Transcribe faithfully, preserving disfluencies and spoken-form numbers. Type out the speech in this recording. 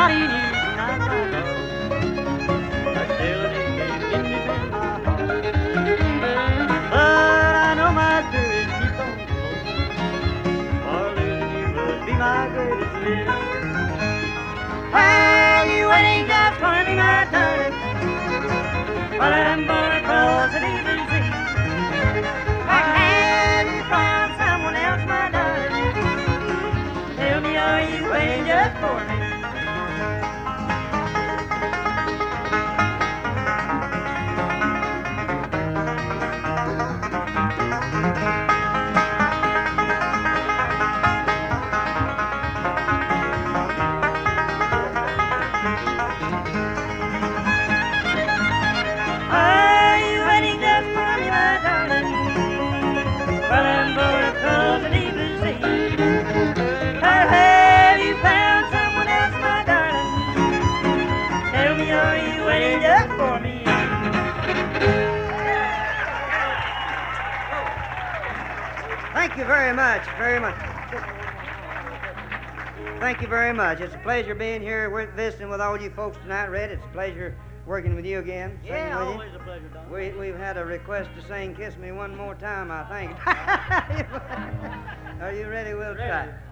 somebody new tonight, my love. I still need to get you in my heart. But I know my spirit keeps on floating, for losing you would be my greatest fear. Are you waiting just for me, my darling? While I'm born across the deep blue sea. Or have you found someone else, my darling? Tell me, are you waiting just for me? Are you waiting just for me, my darling? While I'm born across the deep blue sea. Or have you found someone else, my darling? Tell me, are you waiting just for me? Thank you very much, very much. Thank you very much. It's a pleasure being here with visiting with all you folks tonight, Red. It's a pleasure working with you again. Yeah, singing with you. always a pleasure, Don. We, we've had a request to sing Kiss Me One More Time, I think. Are you ready? We'll Ready. try.